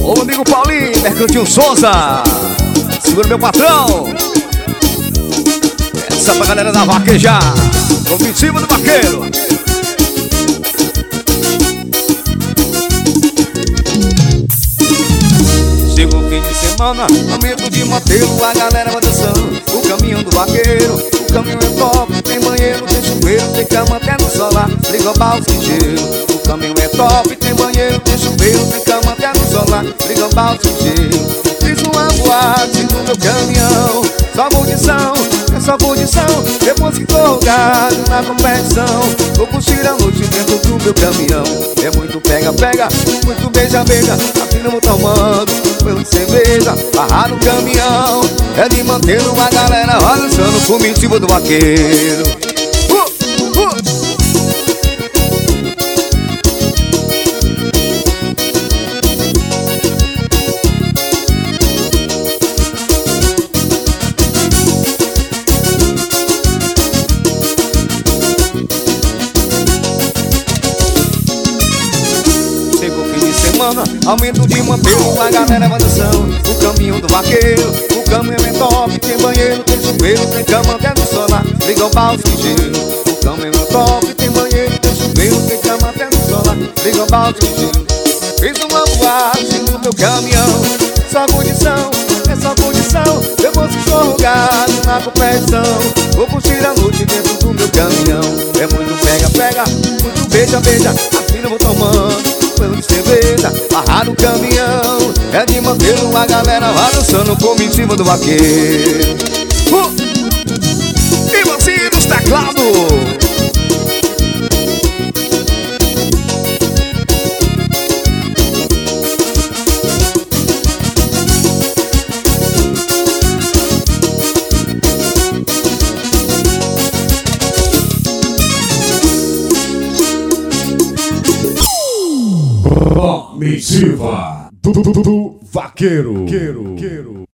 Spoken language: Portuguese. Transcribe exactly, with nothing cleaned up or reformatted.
Ô amigo Paulinho, Mercantil Souza, segura meu patrão. Essa pra galera da vaquejar, comitiva do vaqueiro. Chega o fim de semana, aumento de moteiro, a galera vai dançando o caminhão do vaqueiro. O caminhão é top, tem banheiro, tem chuveiro, tem cama até no solar, frigobar de gelo. O caminhão é top, tem banheiro, tem chuveiro, tem cama até no solar, frigobar de gelo. Fiz uma boate no meu caminhão, só condição, é só condição. Depois que tô gado na competição, vou curtir a noite dentro do meu caminhão. É muito pega-pega, muito beija-beija, assim não vou tomando meu de cerveja. Barrar no caminhão, é de mantendo a galera balançando comitiva do vaqueiro. uh, uh. Aumento de manteiro, a galera vai dançando o caminhão do vaqueiro. O caminhão é top, tem banheiro, tem chuveiro, tem cama até no solar, frigobar de gelo. O caminhão é top, tem banheiro, tem chuveiro, tem cama até no solar, frigobar de gelo. Fiz uma boate no meu caminhão, só condição, é só condição. Depois que sou rogado na competição, vou curtir a noite dentro do meu caminhão. É muito pega-pega, muito beija-beija, assim eu vou tomando de cerveja, barrar no caminhão, é de mantê-lo a galera vai dançando como em cima do vaqueiro. uh! E você dos teclados. Comitiva do, do, do, do vaqueiro. Queiro, queiro.